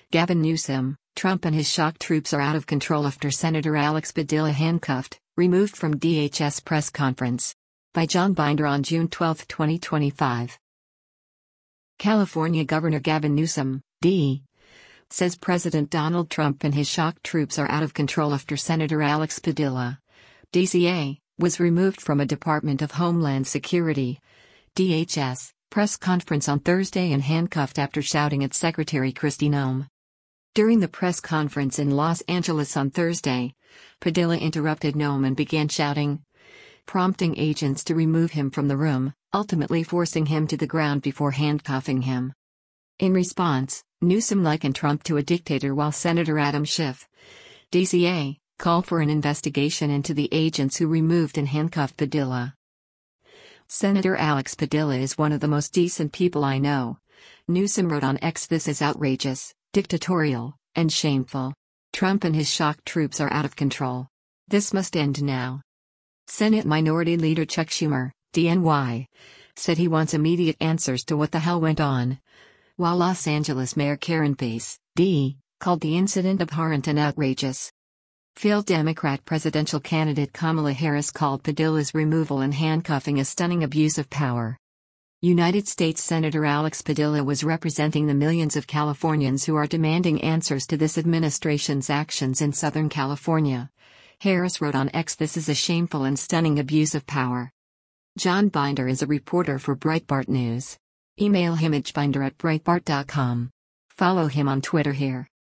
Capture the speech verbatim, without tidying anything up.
Gavin Newsom, Trump and his shock troops are out of control after Senator Alex Padilla handcuffed, removed from D H S press conference. By John Binder on June twelfth, twenty twenty-five. California Governor Gavin Newsom, D. says President Donald Trump and his shock troops are out of control after Senator Alex Padilla, D C A, was removed from a Department of Homeland Security, D H S, press conference on Thursday and handcuffed after shouting at Secretary Kristi Noem. During the press conference in Los Angeles on Thursday, Padilla interrupted Noem and began shouting, prompting agents to remove him from the room, ultimately forcing him to the ground before handcuffing him. In response, Newsom likened Trump to a dictator while Senator Adam Schiff, D C A, called for an investigation into the agents who removed and handcuffed Padilla. Senator Alex Padilla is one of the most decent people I know, Newsom wrote on X. This is outrageous, dictatorial, and shameful. Trump and his shock troops are out of control. This must end now. Senate Minority Leader Chuck Schumer, D N Y, said he wants immediate answers to what the hell went on, while Los Angeles Mayor Karen Bass, D., called the incident abhorrent and outrageous. Failed Democrat presidential candidate Kamala Harris called Padilla's removal and handcuffing a stunning abuse of power. United States Senator Alex Padilla was representing the millions of Californians who are demanding answers to this administration's actions in Southern California. Harris wrote on X. This is a shameful and stunning abuse of power. John Binder is a reporter for Breitbart News. Email him at binder at breitbart dot com. Follow him on Twitter here.